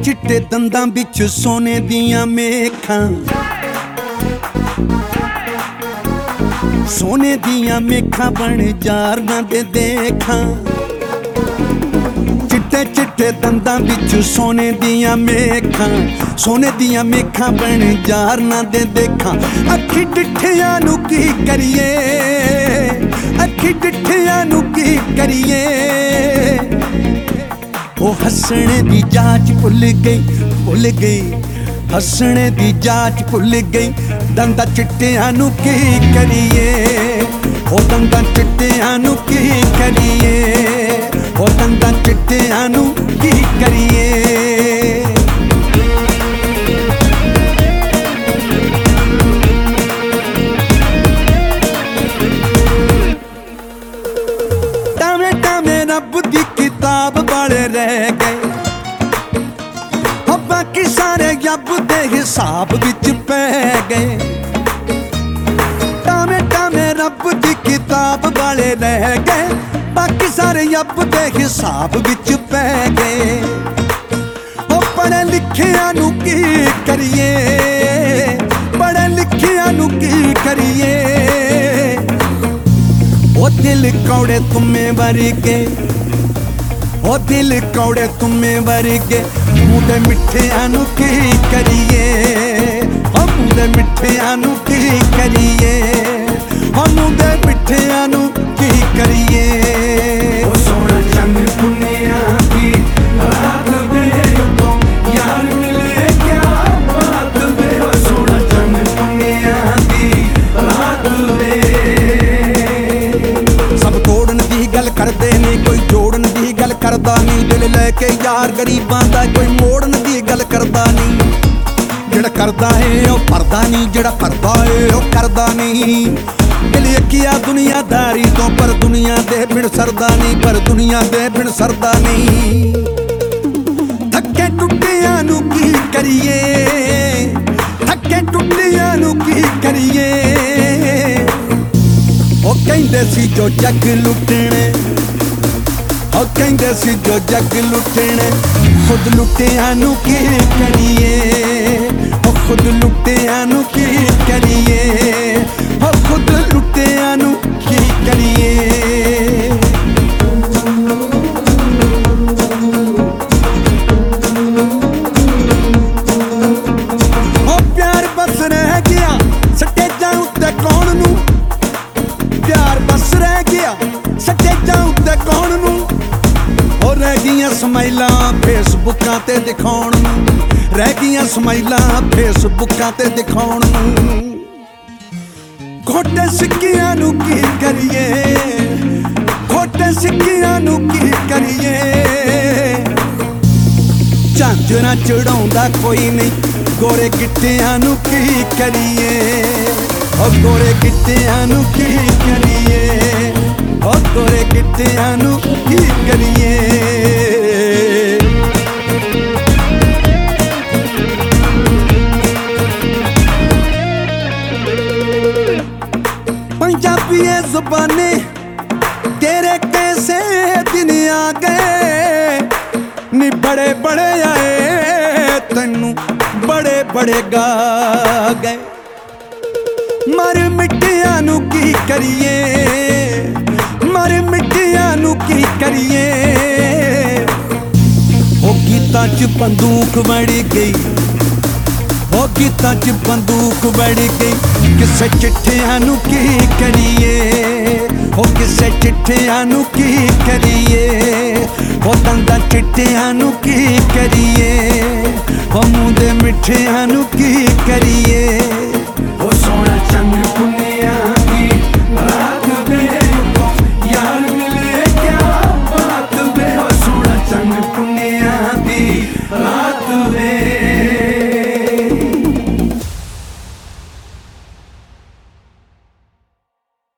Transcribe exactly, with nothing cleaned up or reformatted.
चिट्टे दंदां विच सोने दियां मेखां, सोने दियां मेखां बन जारना दे देखां। चिट्टे चिट्टे दंदां विच सोने दियां मेखां, सोने दियां मेखां बन जारना दे देखां। अखी डिठियां नू की करिए, अखी डिठियां नू की करिए। ओ हसने दी जाच भुल गई, भुल गई, हसने दी जाच भुल गई। दंदा चिट्टियां नू की करिए, ओ दंदा चिट्टियां नू की करिए, ओ दंदा चिट्टियां नू की करिए। टामे टामे रब दी किताब वाले रह गए, बाकी सारे यब दे हिसाब विच पै गए। टामे टामे रब दी किताब वाले रह गए, बाकी सारे यब दे हिसाब विच पै गए। ओ पढ़े लिखियां नू की करिए, पढ़े लिखियां नू की करिए। ओ दिल कौड़े तुम्हें वर्गे, ओ दिल कौड़े तुम्हें वर्गे। मुँह दे मिठियां नू की करिए, ओ मुँह दे मिठियां नू की करिए, ओ मुँह दे मिठियां नू की करिए। ओ सोना चंद पुनिया की रात वे तो यार मिले क्या बात वे। ओ सोना चंद पुनिया की रात वे। सब तोड़न दी गल करदे ने, कोई जोड़न दी गल करदा नहीं। दिल लैके यार गरीबां दा कोई मोड़न दी गल करदा नहीं। जेड़ा करदा है ओ भरदा नहीं, जेड़ा भरदा है ओ करदा नहीं। दिल अखिया दुनियादारी तो, पर दुनिया दे बिन सरदा नहीं, पर दुनिया दे बिन सरदा नहीं। थके टुटियां नू की करिए, थके टुटियां नू की करिए। ओ कहंदे सी जो जग लुटने, ओ कहंदे सी जो जग लुटने। खुद लुटियां नू की करिए, ओ खुद लुटियां नू की करिए, ओ खुद लुटियां नू की करिए। ओ प्यार बस रह गया स्टेजां उत्ते कौन नू, प्यार बस रह गया स्टेजां उत्ते कौन नू। रह गईयां स्माइलां फेसबुकां ते दिखाउण नूं, रह गईयां स्माइलां फेसबुकां ते दिखाउण नूं। खोटे सिक्कियां नू की करिए, खोटे सिक्कियां नू की करिए। झांजरां चढ़ाउंदा कोई नहीं, गोरे गिट्टियां नू की करिए, ओ गोरे गिट्टियां नू की करिए, ओ गोरे गिट्टियां नू की करिए। पंजाबी ज़ुबाने तेरे कैसे दिन आ गए नी, बड़े बड़े आए तैनू बड़े बड़े गा गए। मर मिट्टियां नू की करिए, मर मिट्टियां नू की करिए। ओ गीतां च बंदूक बड़ गई, ओ गीतां च बंदूक बड़ गई। किसे चिट्ठियां नू की करिए, ओ किसे चिट्ठियां नू की करिए, ओ दंदा चिट्ठियां नू की करिए, ओ मुँह दे मिठियां नू की करिए। ओ सोना